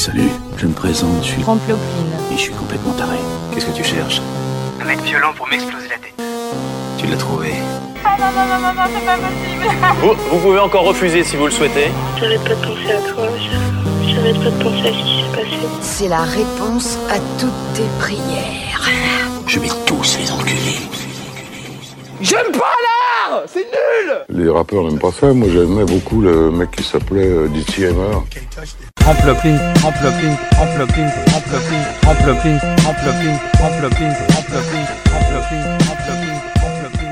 Salut, je me présente, je suis Tremplopine. et je suis complètement taré. Qu'est-ce que tu cherches? Un mec violent pour m'exploser la tête. Tu l'as trouvé? Non, c'est pas possible. Vous pouvez encore refuser si vous le souhaitez. J'arrête pas de penser à toi, j'arrête pas de penser à ce qui s'est passé. C'est la réponse à toutes tes prières. Je vais tous les enculer. J'aime pas l'art! C'est nul! Les rappeurs n'aiment pas ça. Moi, j'aimais beaucoup le mec qui s'appelait D.C. Hammer. Tremplopine, tremplopine, tremplopine, tremplopine, tremplopine, tremplopine, tremplopine, tremplopine, tremplopine, tremplopine, tremplopine.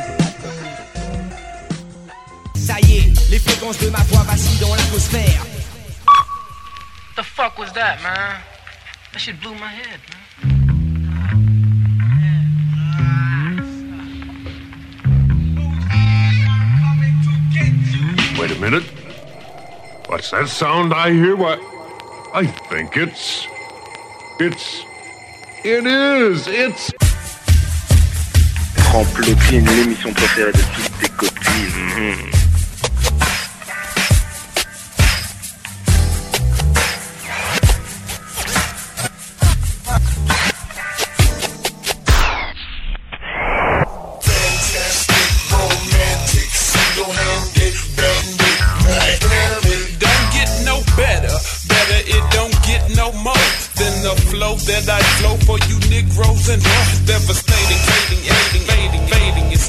Ça y est, les fréquences de ma voix vacillent dans l'atmosphère. The fuck was that, man? That shit blew my head, man. Wait a minute. What's that sound I hear? What? I think it is. Tremplopine, l'émission préférée de toutes tes copines. That I flow for you Negroes and devastating, fading. It's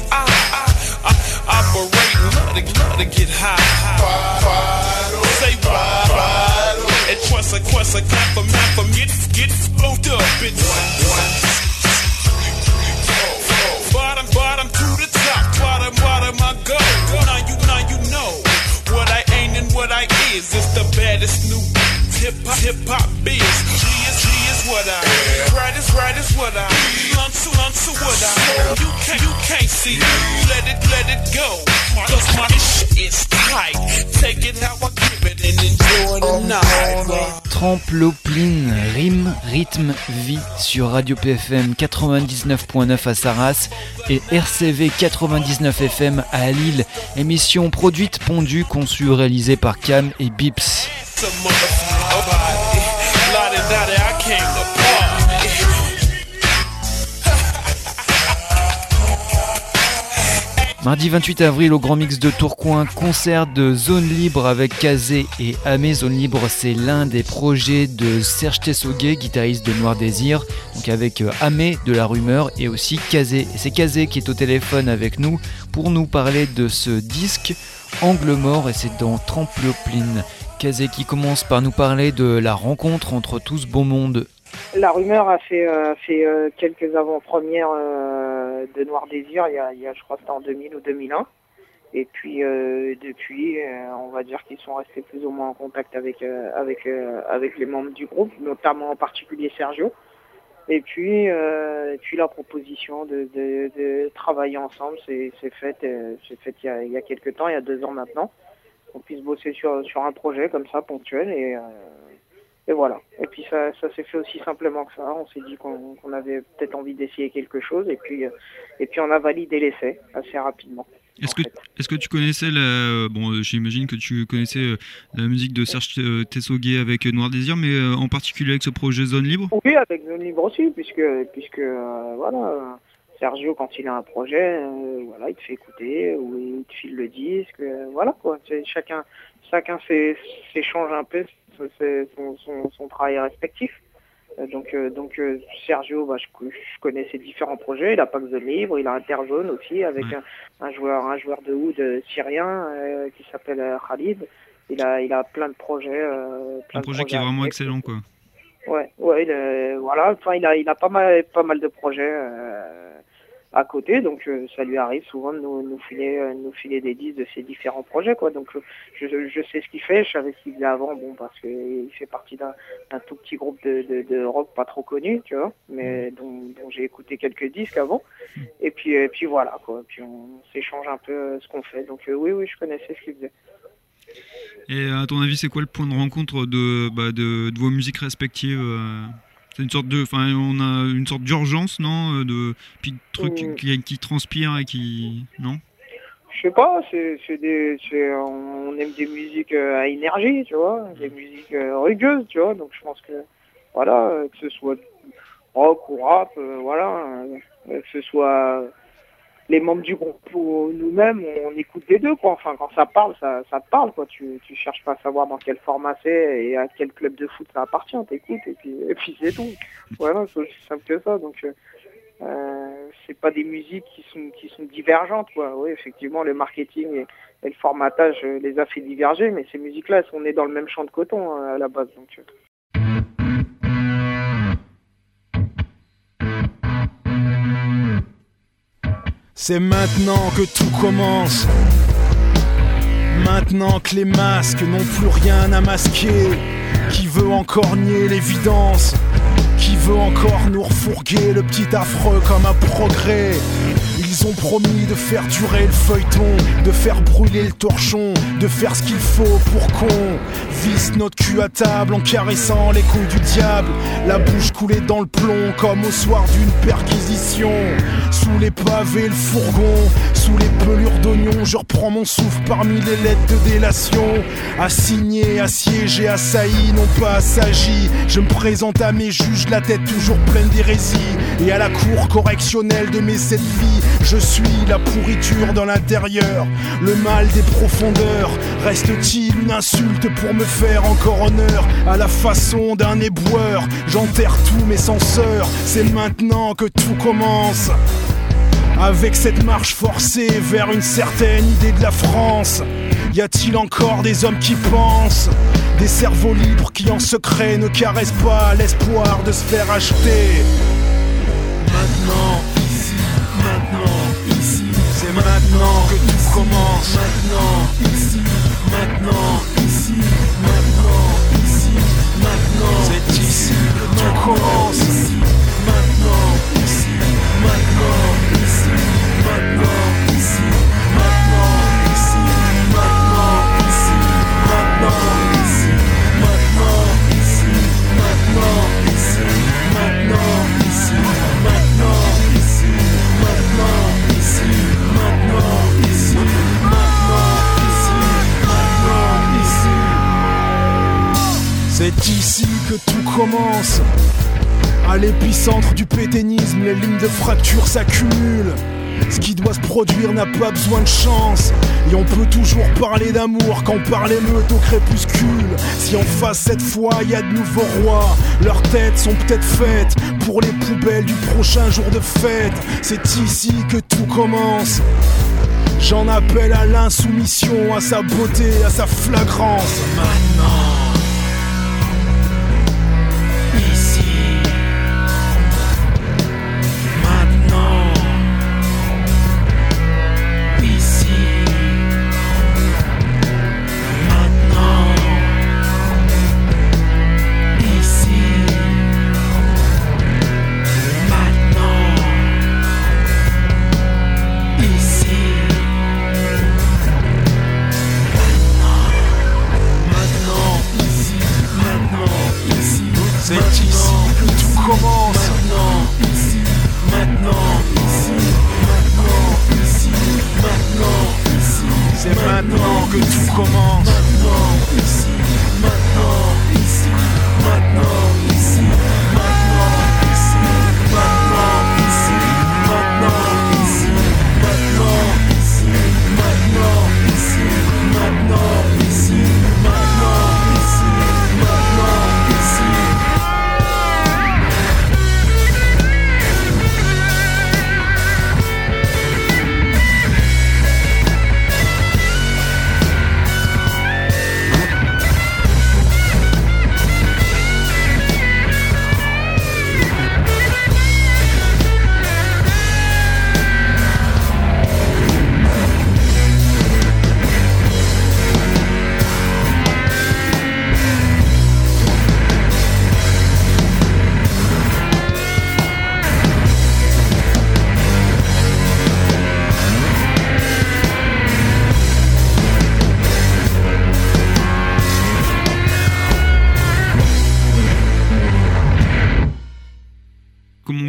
operating, love to get high. Say why? Et quest a compliment for me, get float up, bitch. Bottom to the top, bottom I go. Now you know what I ain't and what I is. It's the baddest new hip-hop biz. G is what I am. Right is what I am. Lunch to what I am. You can't see. Let it go. Cause my shit is tight. Take it how I give it and enjoy the night. Tremplopine, rime, rythme, vie sur Radio PFM 99.9 à Sarras et RCV 99 FM à Lille. Émission produite, pondue, conçue, réalisée par Cam et Bips. Mardi 28 avril au Grand Mix de Tourcoing, concert de Zone Libre avec Kazé et Amé. Zone Libre, c'est l'un des projets de Serge Tessoguet, guitariste de Noir Désir, donc avec Amé de La Rumeur et aussi Kazé. Et c'est Kazé qui est au téléphone avec nous pour nous parler de ce disque Angle Mort, et c'est dans Tremplopine. Kazé qui commence par nous parler de la rencontre entre tout ce beau monde. La Rumeur a fait quelques avant-premières de Noir Désir, il y a je crois que c'était en 2000 ou 2001. Et puis depuis, on va dire qu'ils sont restés plus ou moins en contact avec les membres du groupe, notamment en particulier Sergio. Et puis la proposition de travailler ensemble s'est faite il y a quelques temps, il y a 2 ans maintenant, qu'on puisse bosser sur un projet comme ça ponctuel et voilà. Et puis ça s'est fait aussi simplement que ça. On s'est dit qu'on avait peut-être envie d'essayer quelque chose et puis on a validé l'essai assez rapidement. Est-ce que tu connaissais j'imagine que tu connaissais la musique de Serge Tessoguet avec Noir Désir, mais en particulier avec ce projet Zone Libre? Oui, avec Zone Libre aussi, puisque voilà, Sergio, quand il a un projet, il te fait écouter ou il te file le disque, voilà quoi. Chacun s'échange un peu son travail respectif. Donc Sergio, je connais ses différents projets. Il a pas que Zone Libre, il a Interzone aussi avec un joueur de oud syrien qui s'appelle Khalid. Il a plein de projets. Un projet qui est vraiment excellent, quoi. Ouais, voilà. Enfin, il a pas mal de projets à côté, donc ça lui arrive souvent de nous filer des disques de ses différents projets, quoi. Donc je sais ce qu'il fait, je savais ce qu'il faisait avant, parce qu'il fait partie d'un tout petit groupe de rock pas trop connu, tu vois, mais dont j'ai écouté quelques disques avant, et puis voilà, quoi. Puis on s'échange un peu ce qu'on fait, donc oui, je connaissais ce qu'il faisait. Et à ton avis, c'est quoi le point de rencontre de vos musiques respectives? C'est une sorte on a une sorte d'urgence, non, de trucs qui transpirent et qui, non? Je sais pas, on aime des musiques à énergie, tu vois, des musiques rugueuses, tu vois, donc je pense que, voilà, que ce soit rock ou rap, voilà, que ce soit les membres du groupe ou nous-mêmes, on écoute les deux, quoi. Enfin, quand ça parle, ça te parle, quoi. Tu cherches pas à savoir dans quel format c'est et à quel club de foot ça appartient, t'écoutes et puis c'est tout. Voilà, c'est aussi simple que ça, donc... c'est pas des musiques qui sont divergentes, quoi. Oui, effectivement, le marketing et le formatage les a fait diverger, mais ces musiques-là, elles sont nées dans le même champ de coton à la base. Donc, C'est maintenant que tout commence. Maintenant que les masques n'ont plus rien à masquer. Qui veut encore nier l'évidence? Qui veut encore nous refourguer le petit affreux comme un progrès? Ils ont promis de faire durer le feuilleton, de faire brûler le torchon, de faire ce qu'il faut pour qu'on visse notre cul à table en caressant les couilles du diable. La bouche coulée dans le plomb comme au soir d'une perquisition. Sous les pavés, le fourgon, sous les pelures d'oignons, je reprends mon souffle parmi les lettres de délation. Assigné, assiégé, assailli, non pas assagi. Je me présente à mes juges, la tête toujours pleine d'hérésie. Et à la cour correctionnelle de mes 7 vies, je suis la pourriture dans l'intérieur, le mal des profondeurs. Reste-t-il une insulte pour me faire encore honneur? À la façon d'un éboueur, j'enterre tous mes censeurs. C'est maintenant que tout commence. Avec cette marche forcée vers une certaine idée de la France. Y a-t-il encore des hommes qui pensent? Des cerveaux libres qui en secret ne caressent pas l'espoir de se faire acheter. Maintenant, ici, maintenant, ici. C'est maintenant que tout commence. Maintenant, ici, maintenant, ici. Maintenant, ici, maintenant. C'est ici que tout commence. Ici, maintenant, ici, maintenant, ici. Maintenant, ici, maintenant, ici. Maintenant, ici, maintenant, ici. Maintenant, ici, maintenant, ici. Maintenant, ici, maintenant, ici. Maintenant, ici, maintenant, ici. Maintenant, ici, maintenant, ici. C'est ici que tout commence. À l'épicentre du pétainisme, les lignes de fracture s'accumulent. Ce qui doit se produire n'a pas besoin de chance. Et on peut toujours parler d'amour quand on parle émeute au crépuscule. Si en face cette fois y a de nouveaux rois, leurs têtes sont peut-être faites pour les poubelles du prochain jour de fête. C'est ici que tout commence. J'en appelle à l'insoumission, à sa beauté, à sa flagrance. Maintenant. Maintenant,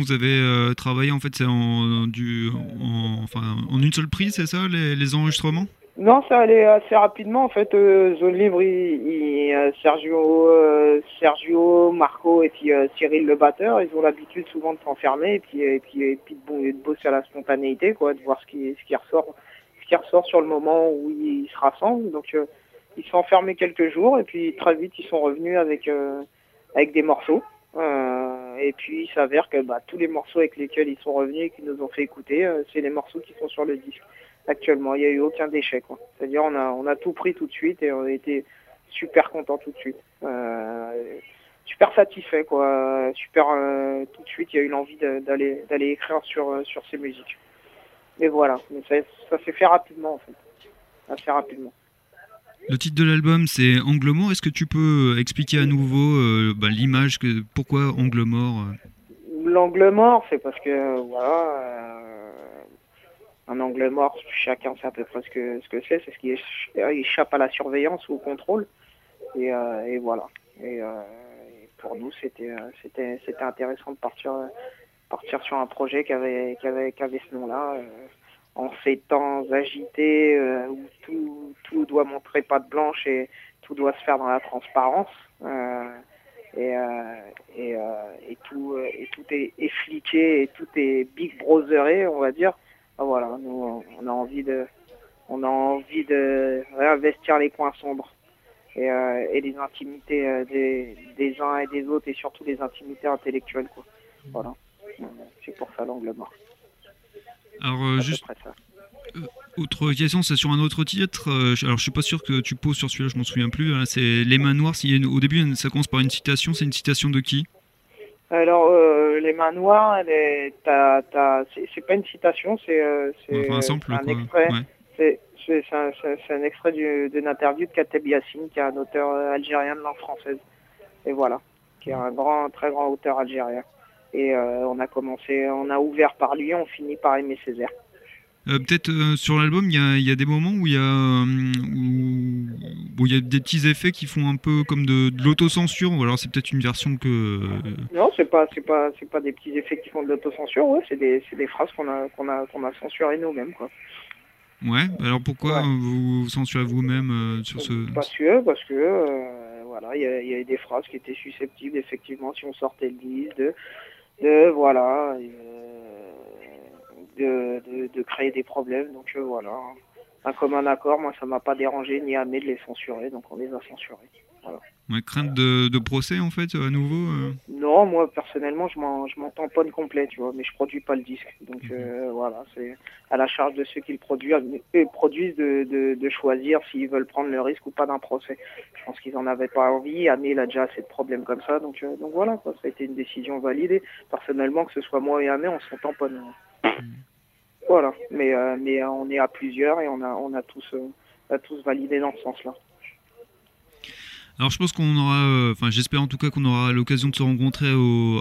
vous avez travaillé en fait c'est en une seule prise, c'est ça les enregistrements? Non, ça allait assez rapidement en fait. Zone Libre, Sergio, Marco et puis Cyril le batteur, ils ont l'habitude souvent de s'enfermer et puis de bosser à la spontanéité, quoi, de voir ce qui ressort sur le moment où ils se rassemblent. Donc ils se sont enfermés quelques jours et puis très vite ils sont revenus avec des morceaux. Et puis il s'avère que tous les morceaux avec lesquels ils sont revenus et qui nous ont fait écouter, c'est les morceaux qui sont sur le disque. Actuellement, il n'y a eu aucun déchet, quoi. C'est-à-dire on a tout pris tout de suite et on a été super contents tout de suite. Super satisfait, quoi. Tout de suite, il y a eu l'envie d'aller écrire sur ces musiques. Et voilà, mais ça s'est fait rapidement en fait. Assez rapidement. Le titre de l'album c'est Angle mort. Est-ce que tu peux expliquer à nouveau l'image, pourquoi Angle mort? L'angle mort, c'est parce que un angle mort, chacun sait à peu près ce que c'est ce qui échappe à la surveillance ou au contrôle. Et voilà. Et pour nous, c'était intéressant de partir sur un projet qui avait ce nom-là. En ces temps agités où tout doit montrer patte blanche et tout doit se faire dans la transparence. Et tout est fliqué et tout est big brotheré, on va dire. Voilà, nous on a envie de réinvestir les coins sombres et les intimités des uns et des autres et surtout les intimités intellectuelles, quoi. Voilà, c'est pour ça l'angle mort. Alors juste autre question, c'est sur un autre titre. Alors je suis pas sûr que tu poses sur celui-là, je m'en souviens plus. Hein, c'est Les Mains Noires. Au début ça commence par une citation. C'est une citation de qui? Alors, Les Mains Noires, c'est pas une citation, c'est un sample, un extrait. Ouais. C'est un extrait d'une interview de Kateb Yassine, qui est un auteur algérien de langue française. Et voilà, qui est un très grand auteur algérien. Et on a ouvert par lui, on finit par Aimé Césaire. Peut-être sur l'album, il y a des moments où il y a des petits effets qui font un peu comme de l'autocensure, ou alors c'est peut-être une version que... Non, c'est pas des petits effets qui font de l'autocensure, ouais, c'est des phrases qu'on a censurées nous-mêmes, quoi. Ouais, alors pourquoi vous censurez vous-même sur ce... Parce que voilà, il y a des phrases qui étaient susceptibles, effectivement, si on sortait le disque, de créer des problèmes. Donc voilà, un commun accord, moi ça m'a pas dérangé ni Amé de les censurer, donc on les a censurés. Voilà. Ouais, crainte de procès en fait à nouveau Non, moi personnellement je m'en tamponne complet, tu vois, mais je produis pas le disque. Donc voilà, c'est à la charge de ceux qui le produisent de choisir s'ils veulent prendre le risque ou pas d'un procès. Je pense qu'ils en avaient pas envie, Amé il a déjà assez de problèmes comme ça, donc voilà, quoi, ça a été une décision validée. Personnellement, que ce soit moi et Amé, on s'en tamponne. Voilà, mais on est à plusieurs et on a tous validé dans ce sens-là. Alors je pense qu'on aura, j'espère en tout cas qu'on aura l'occasion de se rencontrer au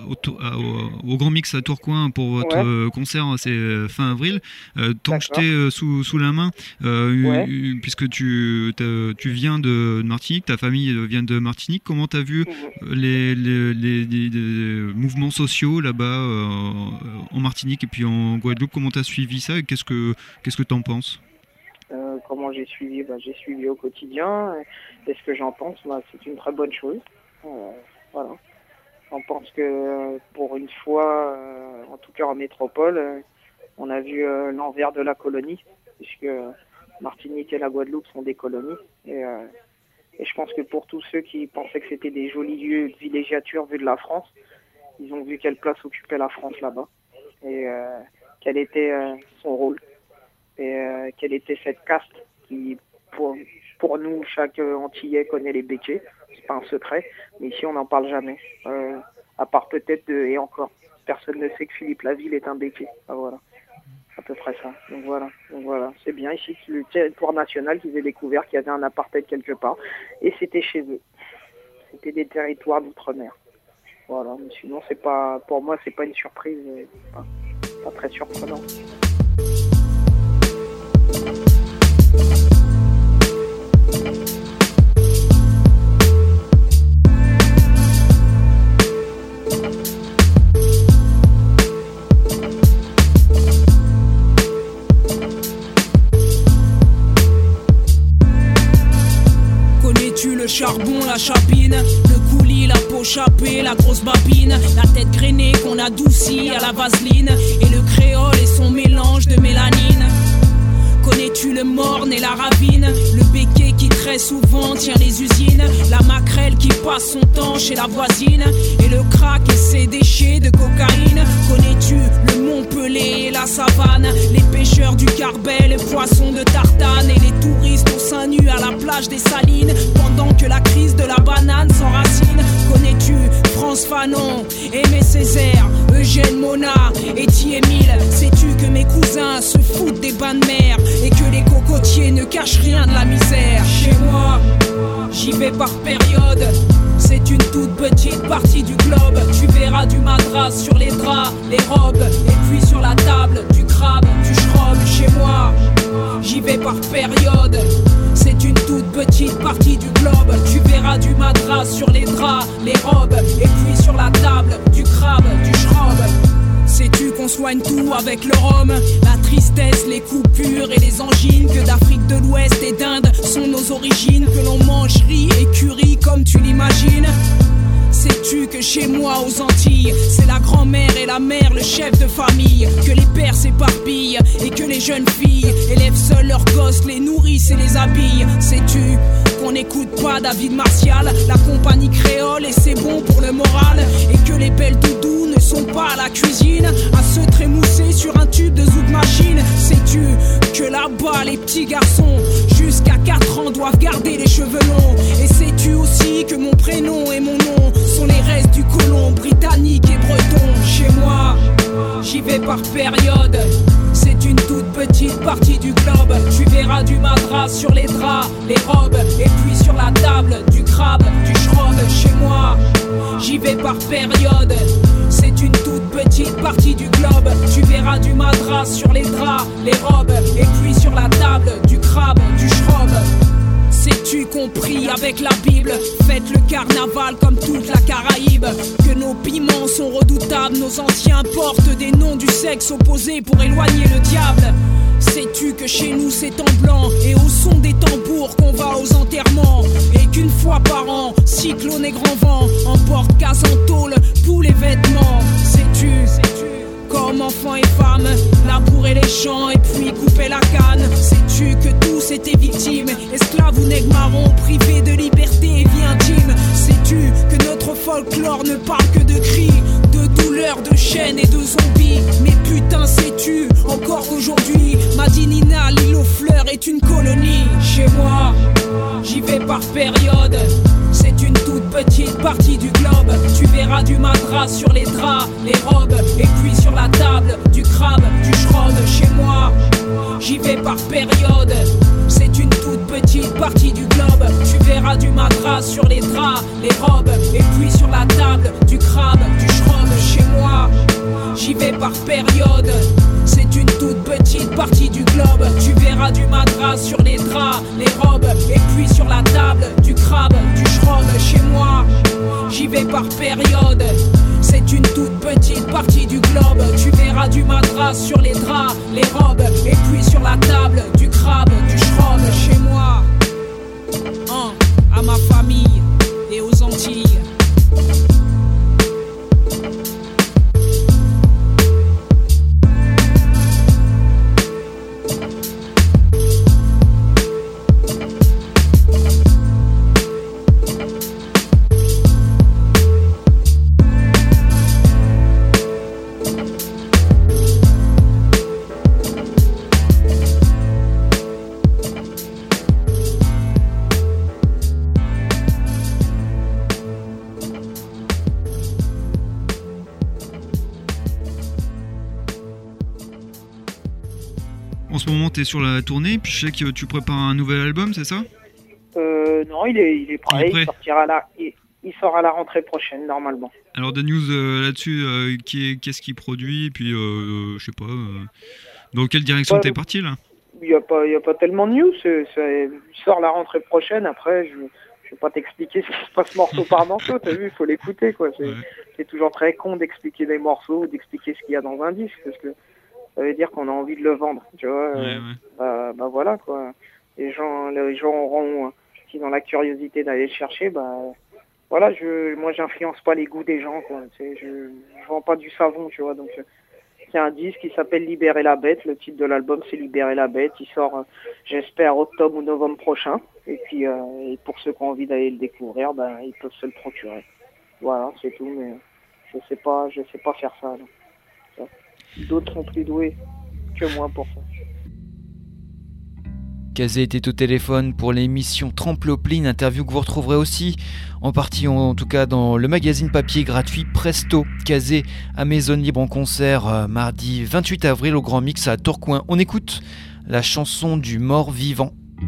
Grand Mix à Tourcoing pour votre concert, c'est fin avril. Tant que je t'ai sous la main, puisque tu viens de Martinique, ta famille vient de Martinique, comment tu as vu les mouvements sociaux là-bas en Martinique et puis en Guadeloupe, comment tu as suivi ça et qu'est-ce que tu en penses? Comment j'ai suivi? J'ai suivi au quotidien. Et ce que j'en pense, c'est une très bonne chose. Voilà. J'en pense que pour une fois, en tout cas en métropole, on a vu l'envers de la colonie, puisque Martinique et la Guadeloupe sont des colonies. Et je pense que pour tous ceux qui pensaient que c'était des jolis lieux de villégiature vus de la France, ils ont vu quelle place occupait la France là-bas et quel était son rôle. Et quelle était cette caste qui, pour nous, chaque Antillais connaît les béquets, c'est pas un secret, mais ici on n'en parle jamais, à part peut-être et encore, personne ne sait que Philippe Laville est un béquet, voilà, à peu près ça, donc voilà, c'est bien ici le territoire national qu'ils aient découvert qu'il y avait un apartheid quelque part, et c'était chez eux, c'était des territoires d'outre-mer, voilà, mais sinon pour moi c'est pas une surprise, pas très surprenant. la chapine. Le coulis, la peau chapée, la grosse babine. La tête grainée qu'on adoucit à la vaseline. Et le créole et son mélange de mélanine. Connais-tu le morne et la ravine? Le béquet qui très souvent tient les usines. La maquerelle qui passe son temps chez la voisine. Et le crack et ses déchets de cocaïne. Connais-tu le Montpellier et la savane? Les pêcheurs du Carbet, les poissons de Tartane. Et les touristes au sein nu à la plage des Salines. Pendant que la crise de la banane s'enracine. Connais-tu France Fanon, Aimé Césaire, Eugène Monat et Émile? Sais-tu que mes cousins se foutent des bains de mer? Et que les cocotiers ne cachent rien de la misère. Chez moi, j'y vais par période. C'est une toute petite partie du globe. Tu verras du madras sur les draps, les robes. Et puis sur la table, du crabe, du schrob. Chez moi, j'y vais par période. C'est une toute petite partie du globe. Tu verras du madras sur les draps, les robes. Et puis sur la table, du crabe, du schrob. Sais-tu qu'on soigne tout avec le rhum? La tristesse, les coupures et les angines. Que d'Afrique de l'Ouest et d'Inde sont nos origines. Que l'on mange riz et curry comme tu l'imagines. Sais-tu que chez moi aux Antilles, c'est la grand-mère et la mère, le chef de famille. Que les pères s'éparpillent et que les jeunes filles élèvent seuls leurs gosses, les nourrissent et les habillent. Sais-tu qu'on n'écoute pas David Martial, la compagnie créole et c'est bon pour le moral. Et que les belles doudous ne sont pas à la cuisine à se trémousser sur un tube de zouk machine. Sais-tu que là-bas les petits garçons jusqu'à 4 ans doivent garder les cheveux longs? Et sais-tu aussi que mon prénom et mon nom sont les restes du colon britannique et breton? Chez moi, j'y vais par période. C'est une toute petite partie du globe. Tu verras du madras sur les draps, les robes. Et puis sur la table, du crabe, du schrob. Chez moi, j'y vais par période. C'est une toute petite partie du globe. Tu verras du madras sur les draps, les robes. Et puis sur la table, du crabe, du schrob. Sais-tu compris avec la Bible? Faites le carnaval comme toute la Caraïbe. Que nos piments sont redoutables. Nos anciens portent des noms du sexe opposé pour éloigner le diable. Sais-tu que chez nous c'est en blanc et au son des tambours qu'on va aux enterrements? Et qu'une fois par an, cyclone et grand vent emportent casse en tôle pour les vêtements. Sais-tu comme enfants et femmes, labourer les champs et puis couper la canne? Sais-tu que tous étaient victimes, esclaves ou nègres marrons, privés de liberté et vie intime? Sais-tu que notre folklore ne parle que de cris, de douleurs, de chaînes et de zombies? Mais putain, sais-tu encore qu'aujourd'hui, Madinina, l'île aux fleurs est une colonie? Chez moi, j'y vais par période. C'est une toute petite partie du globe. Tu verras du madras sur les draps, les robes. Et puis sur la table, du crabe, du schrob. Chez moi, j'y vais par période. C'est une toute petite partie du globe. Tu verras du madras sur les draps, les robes. Et puis sur la table, du crabe, du schrob. Chez moi, j'y vais par période. C'est une toute petite partie du globe. Tu verras du madras sur les draps, les robes. Et puis sur la table, du crabe, du schrob. Chez moi, j'y vais par période. C'est une toute petite partie du globe. Tu verras du madras sur les draps, les robes. Et puis sur la table, du crabe, du schrob. Chez moi, à ma famille et aux Antilles. En ce moment, tu es sur la tournée, puis je sais que tu prépares un nouvel album, c'est ça? Non, il est prêt. Il sort à la rentrée prochaine, normalement. Alors, des news là-dessus, qu'est-ce qu'il produit, puis je sais pas, dans quelle direction t'es parti là? Il n'y a pas tellement de news, il sort la rentrée prochaine. Après, je vais pas t'expliquer ce qui se passe morceau par morceau, t'as vu, il faut l'écouter, quoi. C'est toujours très con d'expliquer des morceaux, d'expliquer ce qu'il y a dans un disque, parce que ça veut dire qu'on a envie de le vendre, tu vois. Bah voilà, quoi. Les gens auront s'ils ont la curiosité d'aller le chercher, voilà, moi j'influence pas les goûts des gens, quoi. Je vends pas du savon, tu vois. Donc c'est un disque qui s'appelle Libérer la bête. Le titre de l'album c'est Libérer la bête. Il sort, j'espère, octobre ou novembre prochain. Et puis et pour ceux qui ont envie d'aller le découvrir, ils peuvent se le procurer. Voilà, c'est tout. Mais je sais pas faire ça. D'autres sont plus doués que moi pour ça. Kazé était au téléphone pour l'émission Tramploplin, interview que vous retrouverez aussi en partie, en tout cas dans le magazine papier gratuit Presto. Kazé à Maison Libre en concert mardi 28 avril au Grand Mix à Tourcoing. On écoute la chanson du mort vivant.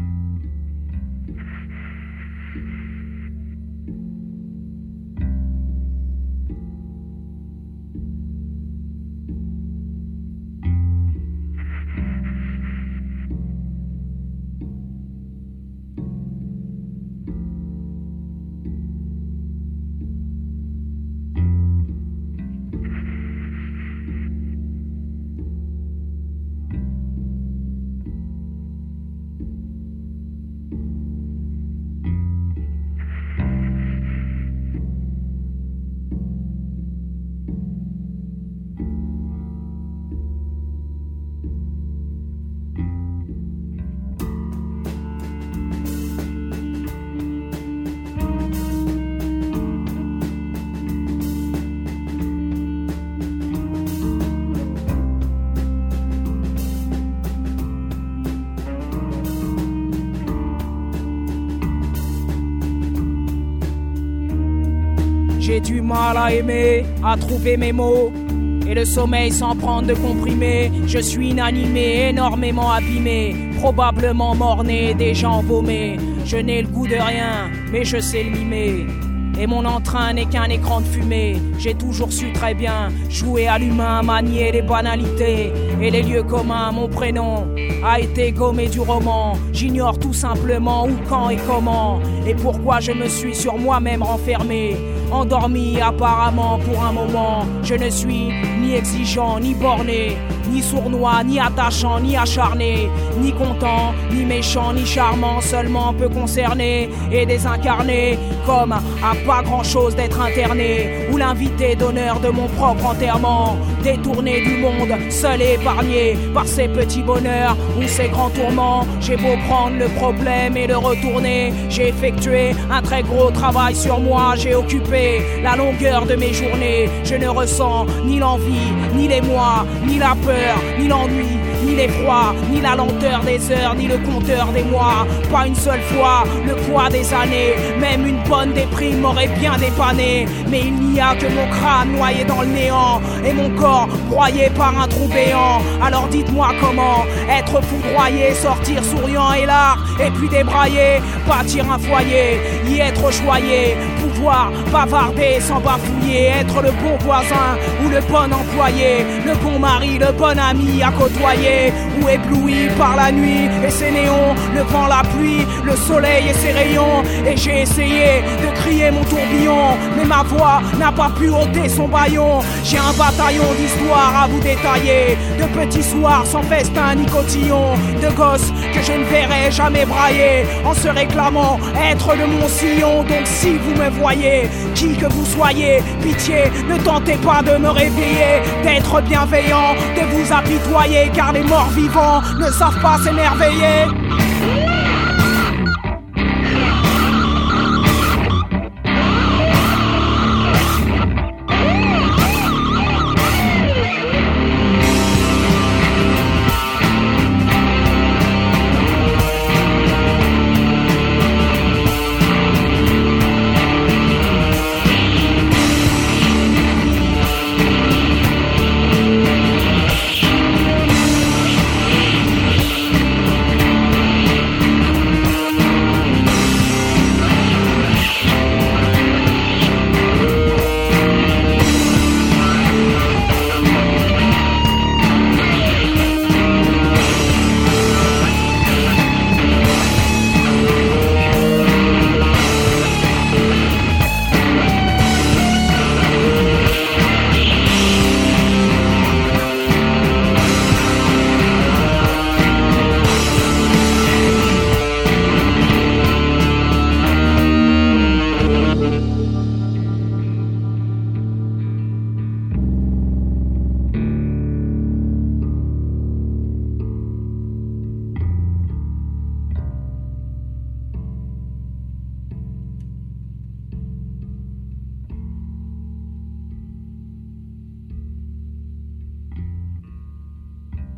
J'ai du mal à aimer, à trouver mes mots, et le sommeil sans prendre de comprimés. Je suis inanimé, énormément abîmé, probablement mort-né, déjà embaumé. Je n'ai le goût de rien, mais je sais le mimer. Et mon entrain n'est qu'un écran de fumée. J'ai toujours su très bien jouer à l'humain, manier les banalités et les lieux communs. Mon prénom a été gommé du roman. J'ignore tout simplement où, quand et comment, et pourquoi je me suis sur moi-même renfermé, endormi apparemment pour un moment. Je ne suis ni exigeant, ni borné, ni sournois, ni attachant, ni acharné, ni content, ni méchant, ni charmant, seulement peu concerné et désincarné, comme à pas grand chose d'être interné, ou l'invité d'honneur de mon propre enterrement, détourné du monde, seul et épargné par ses petits bonheurs ou ses grands tourments. J'ai beau prendre le problème et le retourner, j'ai effectué un très gros travail sur moi, j'ai occupé la longueur de mes journées. Je ne ressens ni l'envie, ni l'émoi, ni la peur, ni l'ennui, ni l'effroi, ni la lenteur des heures, ni le compteur des mois. Pas une seule fois le poids des années, même une bonne déprime m'aurait bien dépanné. Mais il n'y a que mon crâne noyé dans le néant et mon corps broyé par un trou béant. Alors dites-moi comment être foudroyé, sortir souriant et l'art, et puis débrailler, bâtir un foyer, y être choyé, pouvoir bavarder sans bafouiller, être le bon voisin ou le bon employé, le bon mari, le bon ami à côtoyer, ou ébloui par la nuit et ses néons, le vent, la pluie, le soleil et ses rayons. Et j'ai essayé de crier mon tourbillon, mais ma voix n'a pas pu ôter son bâillon. J'ai un bataillon d'histoires à vous détailler, de petits soirs sans festin ni cotillon, de gosses que je ne verrai jamais brailler en se réclamant être de mon sillon. Donc si vous me voyez, qui que vous soyez, pitié, ne tentez pas de me réveiller, d'être bienveillant, de vous apitoyer, car les morts vivants ne savent pas s'émerveiller.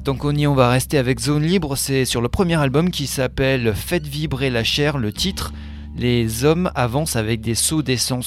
Donc on va rester avec Zone Libre, c'est sur le premier album qui s'appelle Faites vibrer la chair, le titre « Les hommes avancent avec des seaux d'essence ».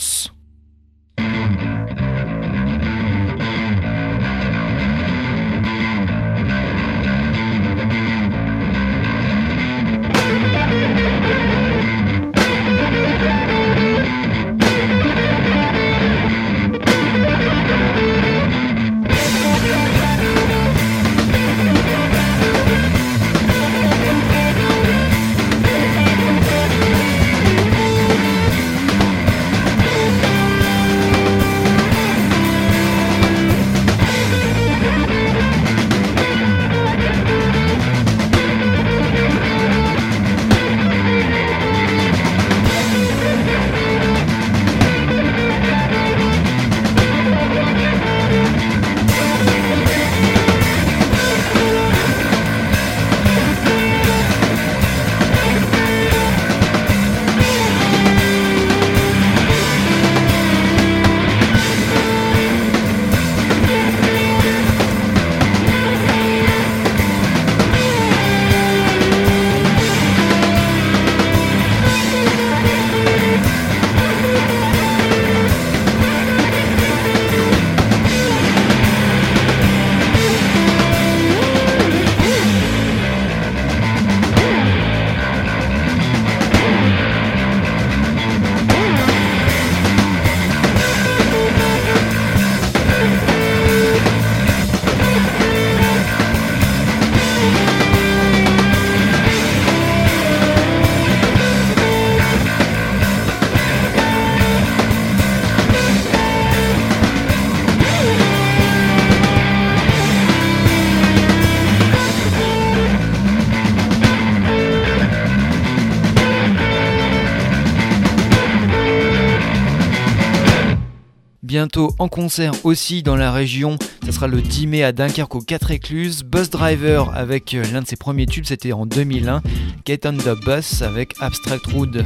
Bientôt en concert aussi dans la région, ça sera le 10 mai à Dunkerque aux 4 Écluses. Bus Driver avec l'un de ses premiers tubes, c'était en 2001. Get on the Bus avec Abstract Rude.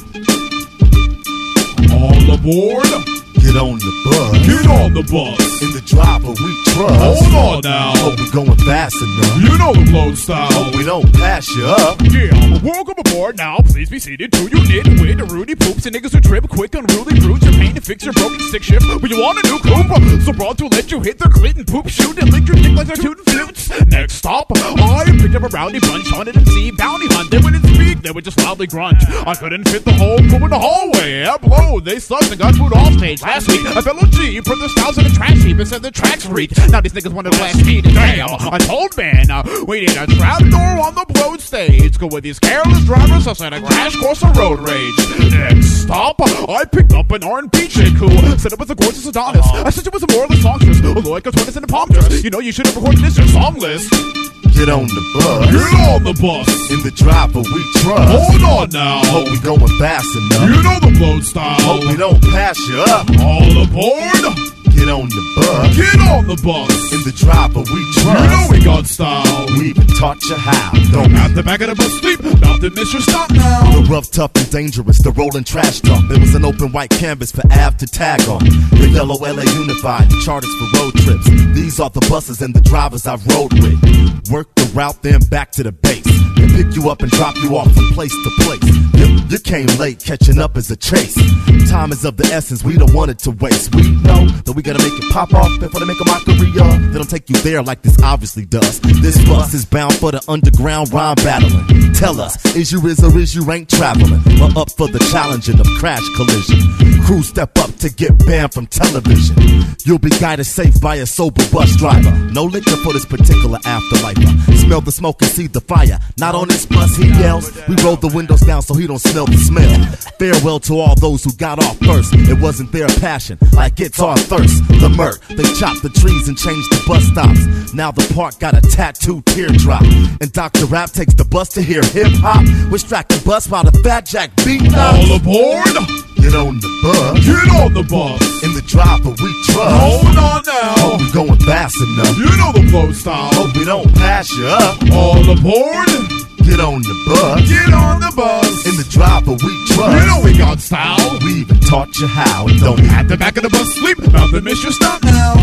All aboard! Get on the bus. Get on the bus. In the driver we trust. Hold on now. Hope we going fast enough. You know the flow style. Hope we don't pass you up. Yeah, welcome aboard now. Please be seated to your knit with the Rudy poops and niggas who trip quick unruly brutes. Your pain to fix your broken stick shift. But you want a new coupe, so broad to let you hit their clit and poop shoot and lick your dick like they're tootin' flutes. Next stop, I picked up a rowdy bunch on it and see bounty hunt. They wouldn't speak, they would just loudly grunt. I couldn't fit the whole crew in the hallway. Yeah, blow, they sucked and got booed off stage last week. A fellow G put their styles in a trash heap and said the tracks reek. Now these niggas want to blast me to damn. I told man, we need a trapdoor on the blow stage. Go with these careless drivers, I said a crash course of road rage. Next stop, I picked up an R&B chick who said it was a gorgeous Adonis. I said it was a morally songstress, although I got 20s in the palm dress. You know you should have recorded this your song list. Get on the bus. Get on the bus. In the driver we trust. Hold on now. Hope we going fast enough. You know the flow style. Hope we don't pass you up. All aboard. Get on the bus. Get on the bus. In the driver we trust. You know we got style. We even taught you how. Don't at the back of the bus sleep. About to miss your stop now. The rough, tough, and dangerous. The rolling trash dump. There was an open white canvas for Av to tag on. The yellow LA Unified. Charters for road trips. These are the buses and the drivers I've rode with. Work the route, then back to the base. Then pick you up and drop you off from place to place. You came late, catching up is a chase. Time is of the essence, we don't want it to waste. We know that we gotta make it pop off before they make a mockery of. They don't take you there like this obviously does. This bus is bound for the underground rhyme battling. Tell us, is you is or is you ain't traveling? Or up for the challenging of crash collision? Crew step up to get banned from television. You'll be guided safe by a sober bus driver. No liquor for this particular afterlifer. Smell the smoke and see the fire. Not on this bus, he yells. We rolled the windows down so he don't smell the smell. Farewell to all those who got off first. It wasn't their passion, like it's our thirst. The murk, they chopped the trees and changed the bus stops. Now the park got a tattooed teardrop. And Dr. Rap takes the bus to hear hip-hop. We're striking bus while the Fat Jack beat up. All aboard! Get on the bus. Get on the bus. In the driver we trust. Hold on now. Hope we going fast enough. You know the flow style. Hope we don't pass you up. All aboard. Get on the bus. Get on the bus. In the driver we trust. You know we got style. We even taught you how. Don't at the back of the bus sleep. About to miss your stop now. Get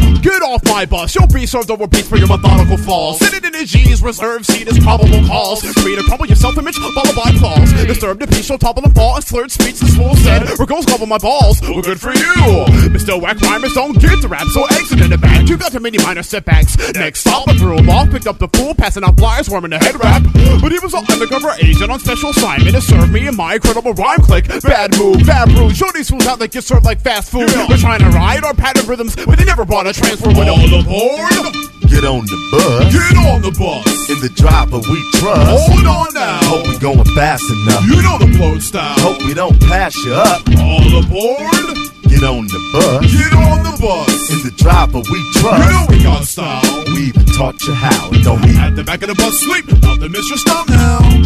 off my bus. You'll be served over beats for your methodical falls. Sitting in a G's reserved seat is probable cause for you to crumble your self-image, followed by applause. Disturb the peace, you'll topple and fall. A slurred speech, the slow said, or girls gobble my balls. Well, good for you. Mr. Whack Rhymers don't get the rap, so exit in the back. You got too many minor setbacks. Next stop, I threw him off, picked up the fool, passing out flyers, warming the head wrap. But he was an undercover agent on special assignment to serve me and my incredible rhyme click. Bad move, bad brew. Show these fools how they get served like fast food. We're trying to ride our pattern rhythms, but they never brought a transfer with them. All aboard! Get on the bus. Get on the bus. In the driver we trust. Hold on now. Hope we going fast enough. You know the float style. Hope we don't pass you up. All aboard. Get on the bus. Get on the bus. In the driver we trust. You know we got style. We even taught you how. Don't we? At the back of the bus sleep. Not to miss your stop now.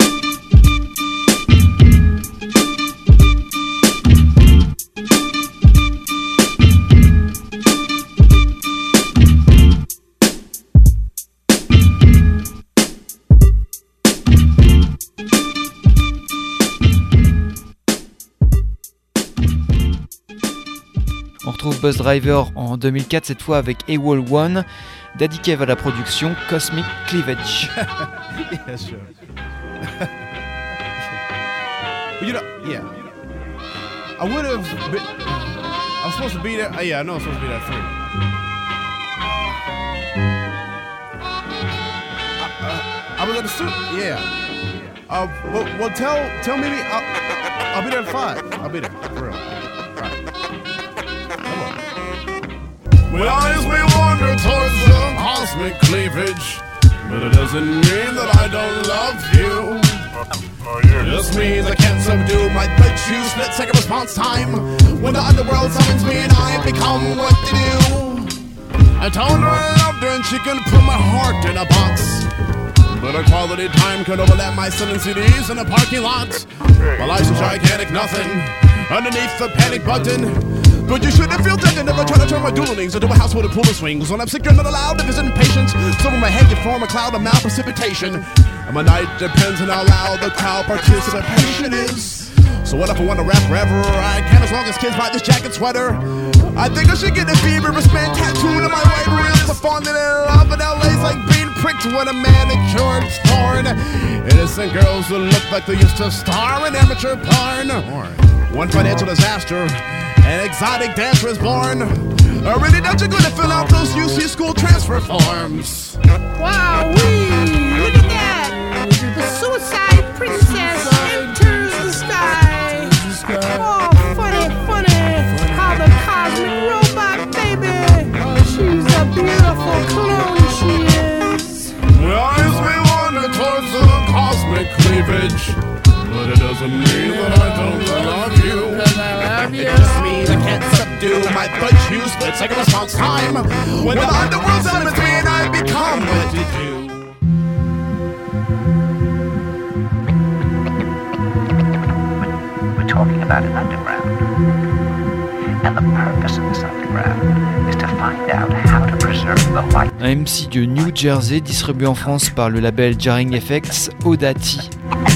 On retrouve Buzz Driver en 2004, cette fois avec AWOL One, Daddy Kev à la production, Cosmic Cleavage. Yeah, sure. But you know, yeah. I would have been. I was supposed to be there. Yeah, I know I was supposed to be there at 3. I was at the studio. Yeah. Well, tell Mimi I'll be there at 5. I'll be there for real. With eyes we wander towards the cosmic cleavage, but it doesn't mean that I don't love you. It just means I can't subdue my you split second response time. When the underworld summons me and I become what to do. I told her I loved her and she can put my heart in a box, but her quality time can overlap my selling CDs in a parking lot. My life's a gigantic nothing underneath the panic button. But you shouldn't feel tempted, never try to turn my duelings into a house with a pool of swings. When I'm sick, you're not allowed to visit impatience. So in my head, you form a cloud of malprecipitation. And my night depends on how loud the crowd participation is. So what if I want to rap forever? I can, as long as kids buy this jacket sweater. I think I should get a feverous man tattooed on my right wrist. I'm falling in love in LA's like being pricked when a manicure's torn. Innocent girls who look like they used to star in amateur porn. One financial disaster. An exotic dancer is born. Really not you gonna fill out those UC school transfer forms. Wow, look at that! The suicide princess enters the sky. Oh, funny, how the cosmic robot baby. She's a beautiful clone, she is. Eyes may wander towards the cosmic cleavage, but it doesn't mean that I don't love you. It just means I can't subdue my you split second response time. When the underworld summons me and I become what to do. We're talking about an underground. And the purpose of this underground is to find out how to preserve the light. Un MC de New Jersey distribué en France par le label Jarring FX, Odati.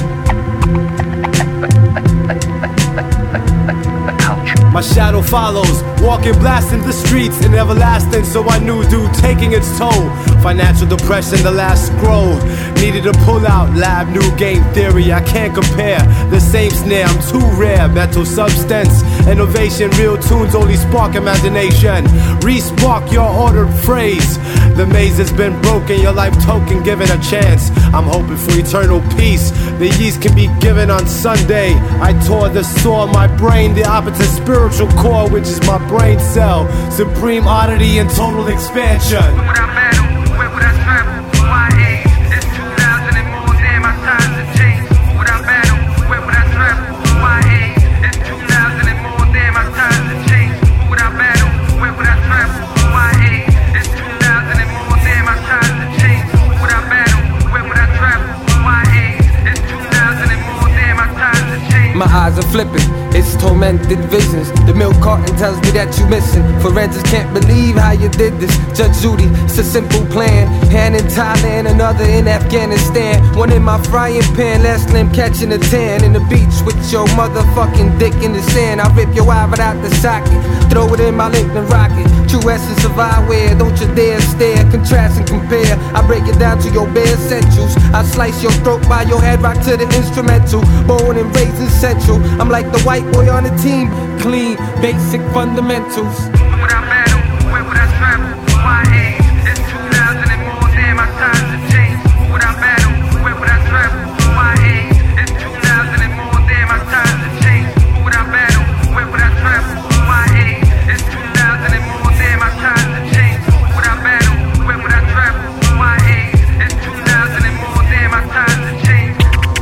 My shadow follows, walking, blasting the streets and everlasting, so I knew dude taking its toll. Financial depression, the last scroll. Needed to pull out, lab, new game theory. I can't compare the same snare, I'm too rare. Metal substance, innovation, real tunes only spark imagination. Re-spark your ordered phrase. The maze has been broken, your life token given a chance. I'm hoping for eternal peace. The yeast can be given on Sunday. I tore the saw, my brain, the opposite spiritual core, which is my brain cell. Supreme oddity and total expansion. Where would I battle? Where would I travel? Why age? It's 2000 and more, damn, my times have changed. Who would I battle? Where would I travel? Why age? It's 2000 and more, damn, my times have changed. Who would I battle? Where would I travel? Why age? It's 2000 and more, damn, my times have changed. Who would I battle? Where would I travel? Why age? It's 2000 and more, damn, my times have changed. My eyes are flipping. It's told me demented visions. The milk carton tells me that you missing. Forensics can't believe how you did this. Judge Judy, it's a simple plan. Hand in Thailand, another in Afghanistan. One in my frying pan, last limb catching a tan. In the beach with your motherfucking dick in the sand. I rip your eye right out the socket, throw it in my Lincoln rocket. True essence of eyewear, don't you dare stare. Contrast and compare, I break it down to your bare essentials. I slice your throat by your head, rock to the instrumental. Born and raised in Central, I'm like the white boy on the team. Clean, basic fundamentals. Where would I battle? Where would I travel? Why age? It's 2000 and more, damn, my times have changed. Where would I battle? Where would I travel? Why age? It's 2000 and more, damn, my times have changed. Where would I battle? Where would I travel? Why age? It's 2000 and more, damn, my times have changed. Where would I battle? Where would I travel? Why age? It's 2000 and more, damn, my times have changed.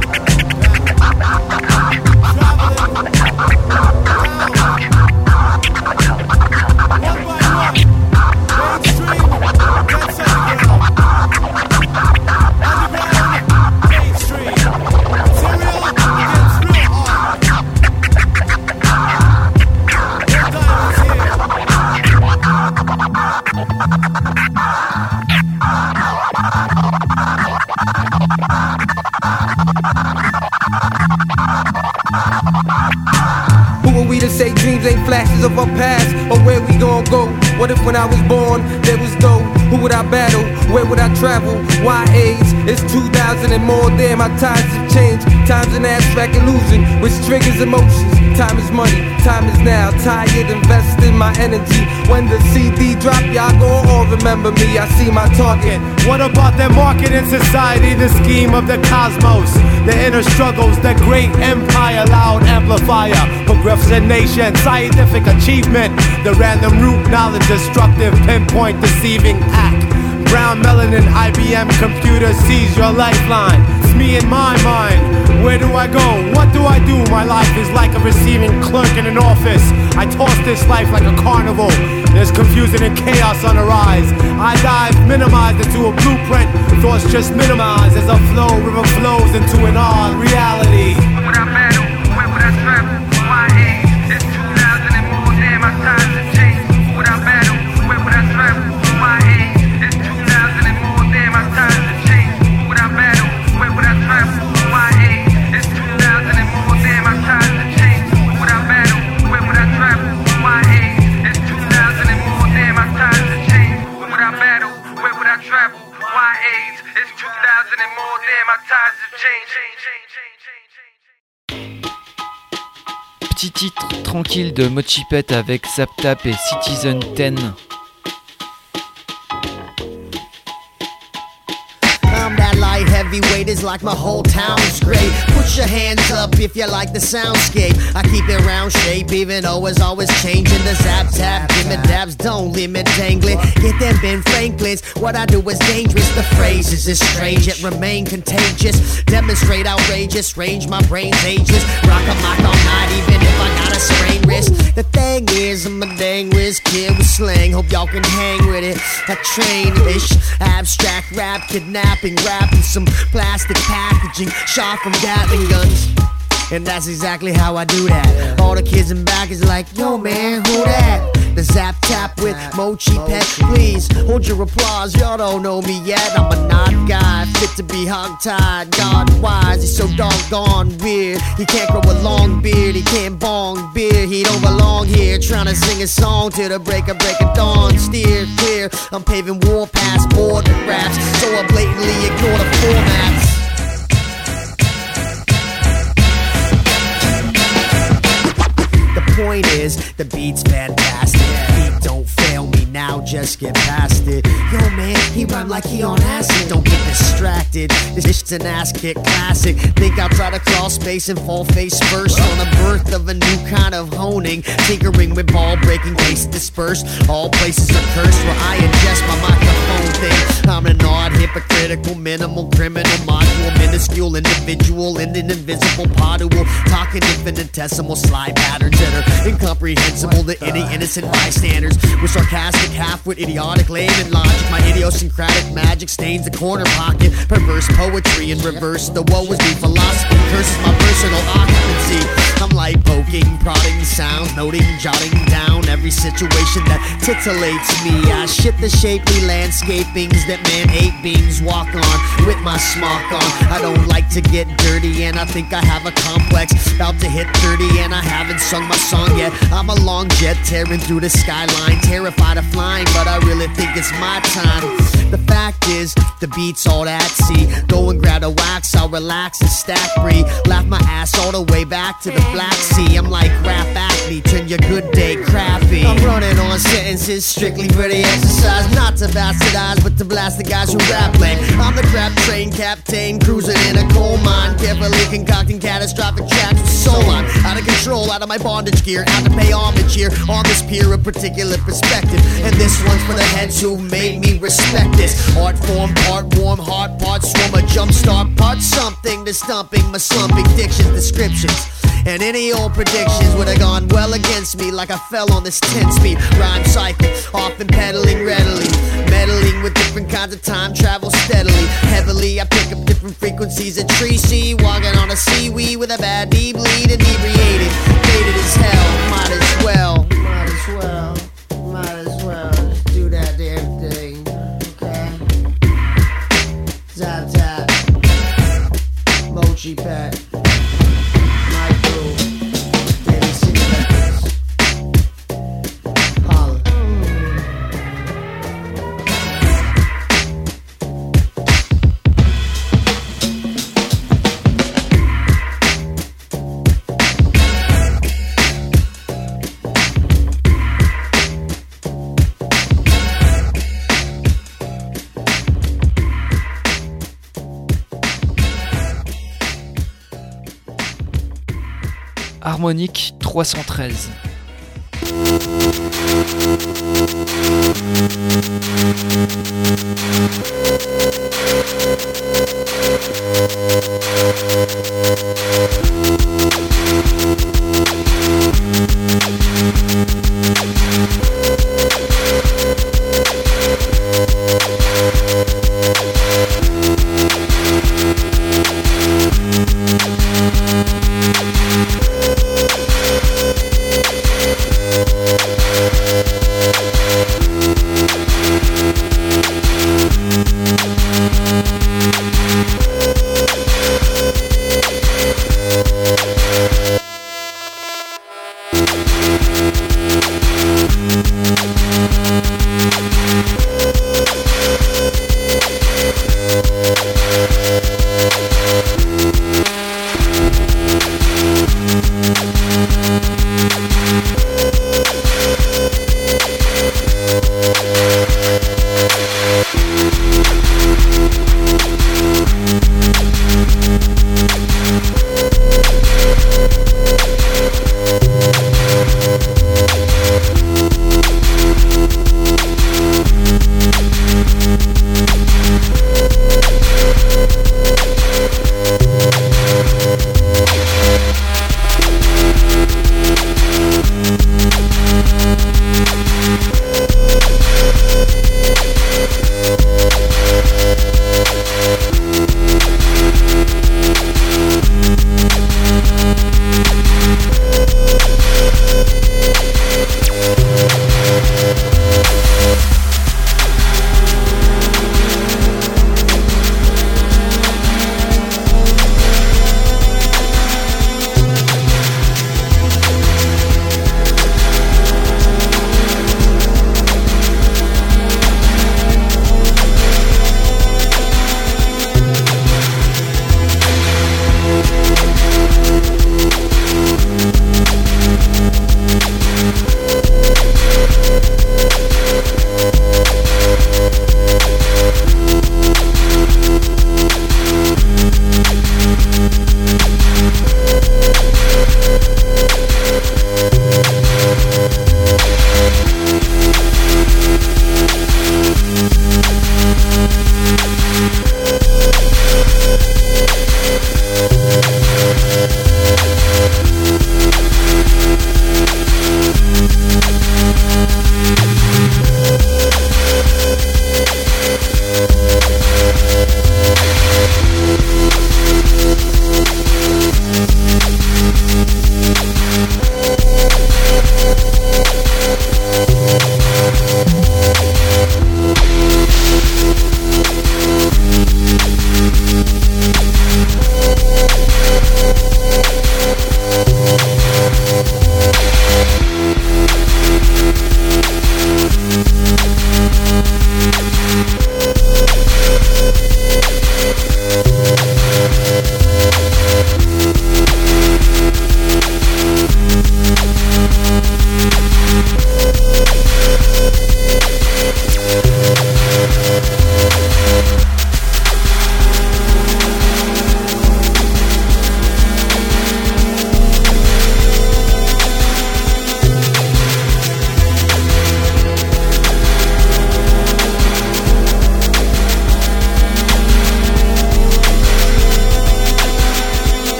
Say dreams ain't flashes of our past, or where we gon' go. What if when I was born, there was no? Who would I battle? Where would I travel? Why age? It's 2000 and more, damn, my times have changed. Time's an abstract illusion, which triggers emotions. Time is money, time is now. Tired, investing my energy. When the CD drop, y'all gon' all remember me. I see my target. What about their market in society? The scheme of the cosmos, the inner struggles, the great empire, loud amplifier, progression, scientific achievement, the random root knowledge, destructive pinpoint deceiving act. Brown melanin, IBM computer sees your lifeline. It's me in my mind. Where do I go? What do I do? My life is like a receiving clerk in an office. I toss this life like a carnival. There's confusion and chaos on the rise. I dive, minimized into a blueprint. Thoughts just minimized as a flow, river flows into an odd reality. Where would I battle? Where would I travel? Why age? It's 2000 and more, damn, my times have changed. Where would I battle? Where would I travel? Why age? It's 2000 and more, damn, my times have changed. Where would I battle? Where would I travel? Why age? It's 2000 and more, damn, my times have changed. Where would I battle? Where would I travel? Why age? It's 2000 and more, damn, my times have changed. Where would I battle? Where would I travel? Why age? It's 2000 and more, damn, my times have changed. Petit titre tranquille de Mochi Pet avec Zap Tap et Citizen 10. Light heavyweight is like my whole town's great. Put your hands up if you like the soundscape. I keep it round shape even though it's always changing. The zap tap, give me dabs, don't limit dangling. Get them Ben Franklins, what I do is dangerous. The phrases is strange yet remain contagious. Demonstrate outrageous range, my brain's ages. Rock a mic all night even if I got a sprained wrist. The thing is I'm a dang whiz kid with slang. Hope y'all can hang with it. A train-ish, abstract rap, kidnapping rap and some plastic packaging shot from Gatling guns. And that's exactly how I do that. All the kids in back is like, yo man, who that? The Zap Tap with Mochi Pet. Please hold your applause, y'all don't know me yet. I'm a not guy, fit to be hog-tied. God-wise, he's so doggone weird. He can't grow a long beard, he can't bong beer. He don't belong here, trying to sing a song till the break of dawn. Steer clear, I'm paving warpaths, border raps, so I blatantly ignore the formats. Point is, the beat's fantastic. Beat don't fail me now, just get past it. Yo man, he rhyme like he on acid. Don't get distracted, this shit's an ass kick classic. Think I'll try to crawl space and fall face first on the birth of a new kind of honing. Tinkering with ball breaking, case dispersed. All places are cursed where I ingest my microphone thing. I'm an odd, hypocritical, minimal, criminal, module, minuscule individual in an invisible pod who will talk in infinitesimal slide patterns that are incomprehensible to any innocent bystanders. With sarcastic, half-wit, idiotic, lame and logic, my idiosyncratic magic stains the corner pocket. Perverse poetry in reverse, the woe is me philosophy curses my personal occupancy. I'm like poking, prodding sounds, noting, jotting down every situation that titillates me. I shit the shapely landscapings that man-ape beings walk on with my smock on. I don't like to get dirty and I think I have a complex. About to hit 30 and I haven't sung my song yet. I'm a long jet tearing through the skyline, terrified of flying, but I really think it's my time. The fact is, the beat's all that, see. Go and grab a wax, I'll relax and stack free. Laugh my ass all the way back to the Black Sea. I'm like rap acne, turn your good day crappy. I'm running on sentences strictly for the exercise, not to bastardize, but to blast the guys who rap lame. I'm the crap train captain, cruising in a coal mine, carefully concocting catastrophic tracks with soul on. Out of control, out of my bondage gear, out to pay homage here on this pier of particular perspective. And this one's for the heads who made me respect this. Art form, part warm, heart, part swarm, a jump start, part something to stumping my slumping diction's descriptions. And any old predictions would have gone well against me, like I fell on this 10-speed rhyme cycle, often pedaling readily, meddling with different kinds of time travel steadily. Heavily I pick up different frequencies at Tree C, walking on a seaweed with a bad deep lead, inebriated, faded as hell. Might as well just do that damn thing, okay? Zap tap, mochi pack. Harmonique 313.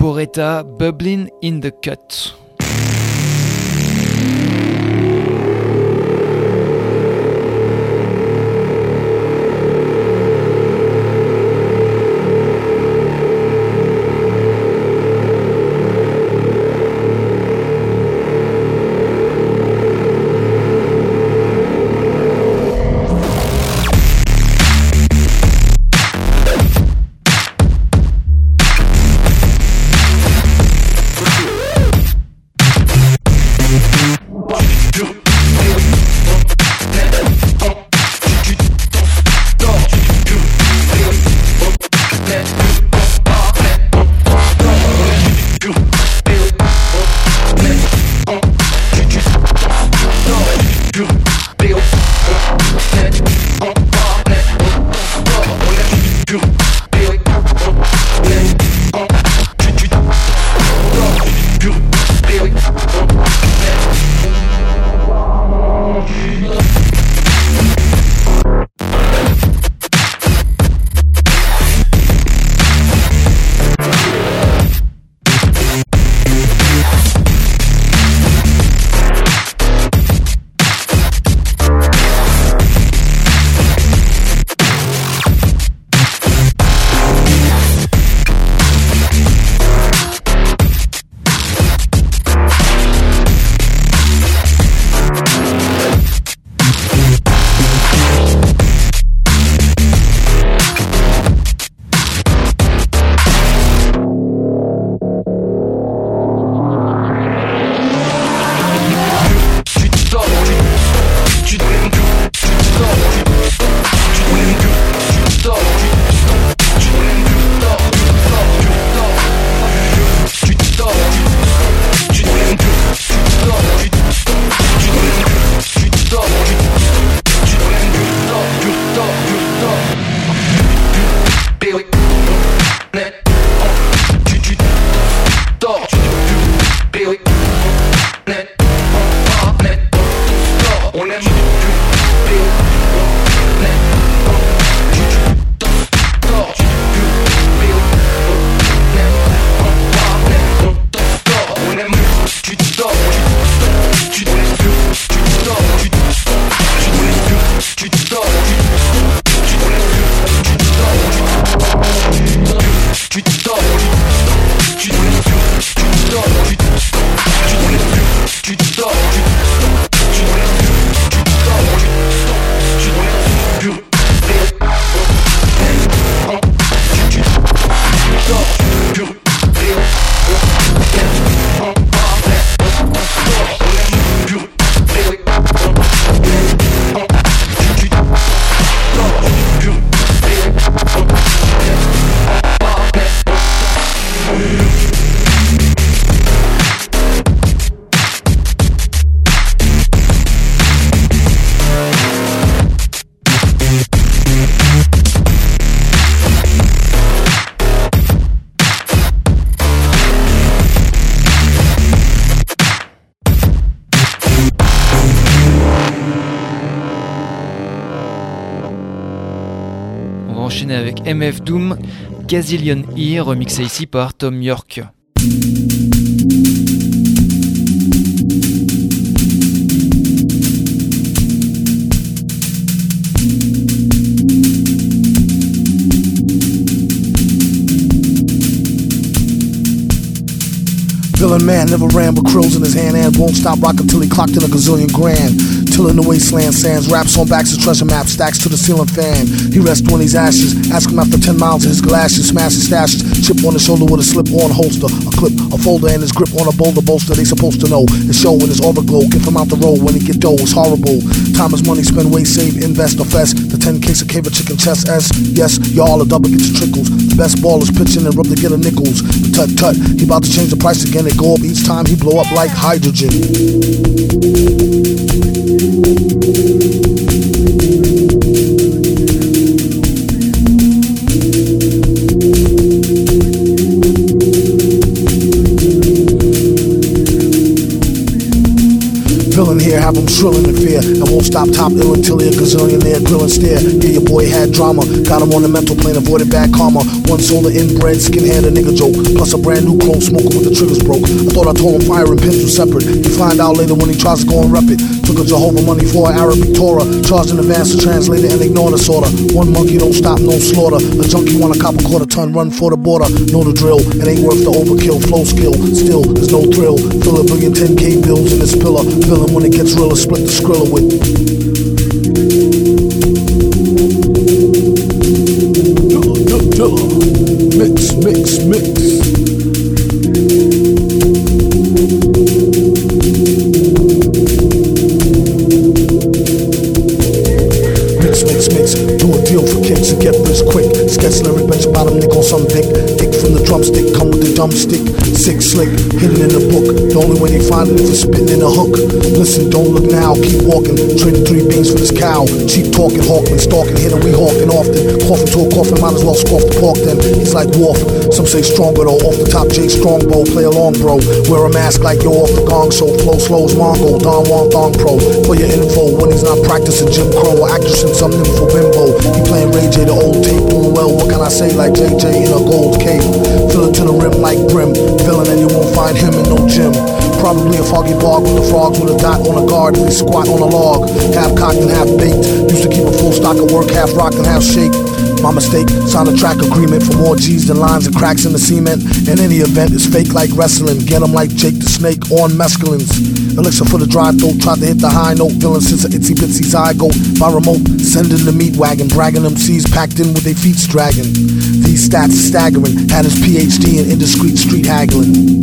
Vaporetta, Bubbling in the Cut. Enchaîner avec MF Doom, Gazillion E, remixé ici par Tom York. Villain man never ran with crows in his hand and won't stop rocking till he clocked in a gazillion grand. Till in the wasteland sands, raps on backs of treasure maps, stacks to the ceiling fan. He rests on his ashes, ask him after 10 miles of his galoshes, smash his stashes, chip on his shoulder with a slip-on holster, a clip, a folder, and his grip on a boulder bolster. They supposed to know his show in his aura glow, give him out the road when he get dough. It's horrible. Time is money, spend, waste, save, invest, or fest. The 10 case of cave of chicken chest S. Yes, y'all a double get your trickles. The best ballers pitching and rub to get a nickels. But tut, he about to change the price again. It go up each time he blow up like hydrogen. Villain here, have him rhythm shrilling in fear. And won't stop top ill until he a gazillionaire, grill and stare. Yeah, your boy had drama, got him on the mental plane, avoided bad karma. One soul of inbred, skinhead, a nigga joke. Plus a brand new clone, smoking with the triggers broke. I thought I told him fire and pins were separate. You find out later when he tries to go and rep it. Took a Jehovah money for an Arabic Torah. Charged in advance to translate it and ignore the sorta. One monkey don't stop, no slaughter. A junkie want a cop a quarter ton, run for the border. Know the drill, it ain't worth the overkill. Flow skill, still, there's no thrill. Fill a billion 10K bills in this pillar. Villain when it gets realer, split the skrilla with. Mix, mix, mix. Mix, do a deal for kicks and get rich quick. Sketch lyric, bench bottom, nick on some dick. Dick from the drumstick, come with the dumb stick. Sick slick, hidden in the book. The only way they find it is for spitting in a hook. Listen, don't look now, keep walking. Trading 3 beans for this cow. Cheap talking, Hawkman, stalking, hitting, we hawking often. Coughing to a coffin, might as well scoff the pork then. He's like Wolf, some say stronger though. Off the top, Jay Strongbow, play along bro. Wear a mask like yo off the gong show. Flow slow as Mongo, Don Juan Thong Pro. For your info, when he's not practicing Jim Crow or actress in some nympho bimbo. He playing Ray J, the old tape, doing well, what can I say, like JJ in a gold cave. Fill it to the rim like brim, villain and you won't find him in no gym. Probably a foggy bog with the frogs with a dot on a guard and they squat on a log. Half cocked and half baked, used to keep a full stock of work, half rock and half shake. My mistake, sign a track agreement for more G's than lines and cracks in the cement. In any event, it's fake like wrestling. Get him like Jake the Snake on mescalines. Elixir for the dry throat, tried to hit the high note. Villain since an itsy bitsy zygote. By remote, sending the meat wagon. Bragging MCs packed in with their feet dragging. These stats are staggering. Had his PhD in indiscreet street haggling.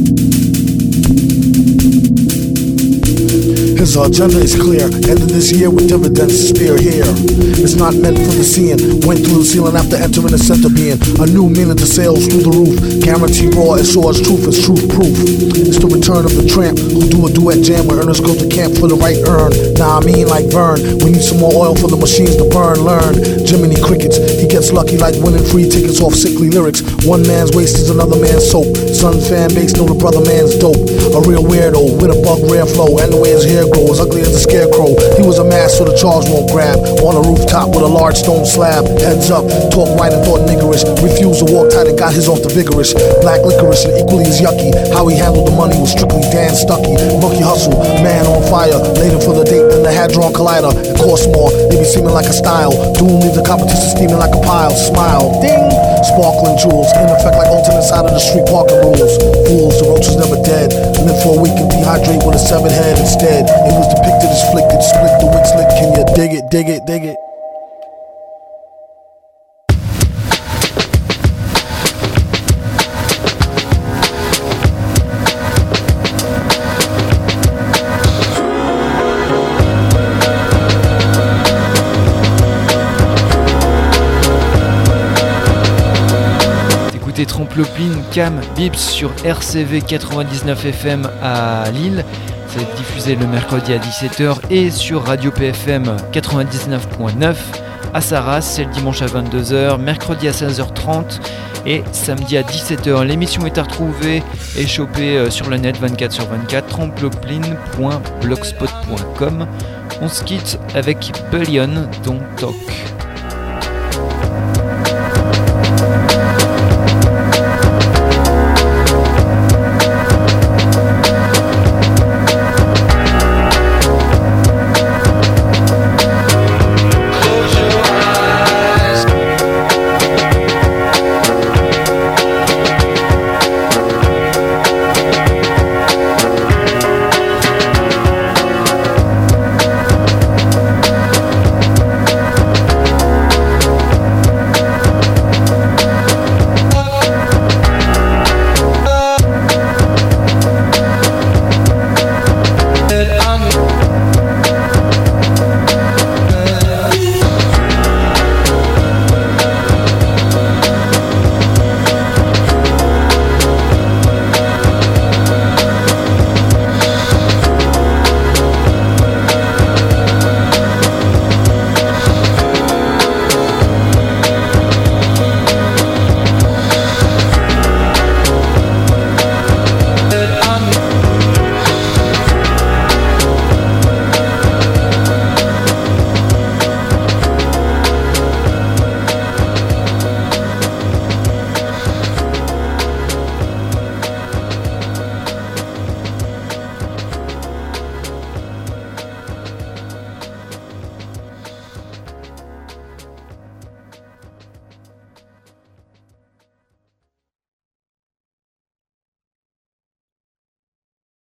His agenda is clear, ending this year with dividends to spear here. It's not meant for the seeing, went through the ceiling after entering the center being. A new meaning to sales through the roof, guarantee raw, it swords truth, it's truth proof. It's the return of the tramp, who do a duet jam where earners go to camp for the right earn. Nah, I mean like Vern, we need some more oil for the machines to burn, learn. Jiminy Crickets, he gets lucky like winning free tickets off sickly lyrics. One man's waste is another man's soap. Son fan base know the brother man's dope. A real weirdo with a bug rare flow and the way his hair grows, ugly as a scarecrow. He was a mask so the charge won't grab. On a rooftop with a large stone slab. Heads up, talk right and thought niggerish. Refused to walk tight and got his off the vigorous. Black licorice and equally as yucky. How he handled the money was strictly Dan Stucky. Monkey hustle, man on fire. Later for the date than the Hadron Collider. It costs more, they be seeming like a style. Doom leave the competition steaming like a pile. Smile, ding, sparkling jewels. In effect like alternate side of the street parking rules. Fools, the roach was never dead. Live for a week and dehydrate with a severed head instead. It was depicted as flicked, split the wick slit. Can you dig it, dig it, dig it? Tremplopine, Cam, Bips sur RCV 99 FM à Lille. C'est diffusé le mercredi à 17h et sur Radio PFM 99.9 à Sarras, c'est le dimanche à 22h, mercredi à 16h30 et samedi à 17h. L'émission est à retrouver et choper sur le net 24/24, tremplopline.blogspot.com. On se quitte avec Bullion, Don't Talk.